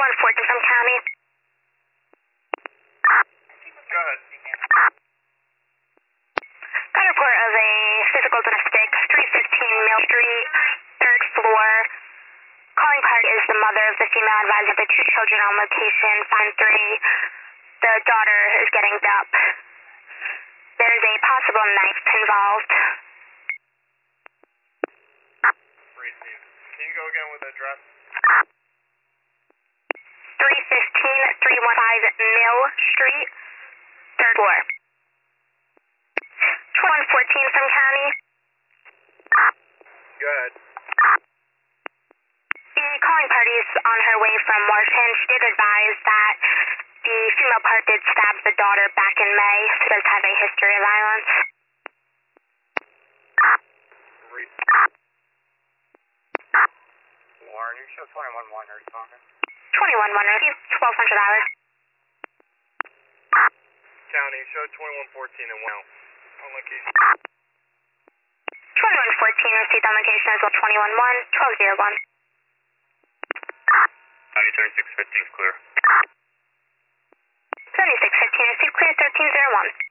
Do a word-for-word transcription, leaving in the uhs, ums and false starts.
twenty-one fourteen from county. Go ahead. Got a report of a physical domestic, three fifteen Mill Street, third floor. Calling party is the mother of the female advisor of the two children on location, five three. The daughter is getting up. There is a possible knife involved. Receive. Can you go again with the address? three fifteen, three fifteen Mill Street, third floor. twenty-one fourteen from county. Go ahead. The calling party is on her way from Washington. She did advise that the female part did stab the daughter back in May, so does have a history of violence. Warren, you show twenty-one one responding. twenty-one one, receive twelve hundred dollars. County, show twenty-one fourteen and well. On location. twenty-one fourteen, received on location as well, twenty-one one, twelve oh one. County, thirty-six fifteen is clear. seventy-six fifteen, received clear, thirteen oh one.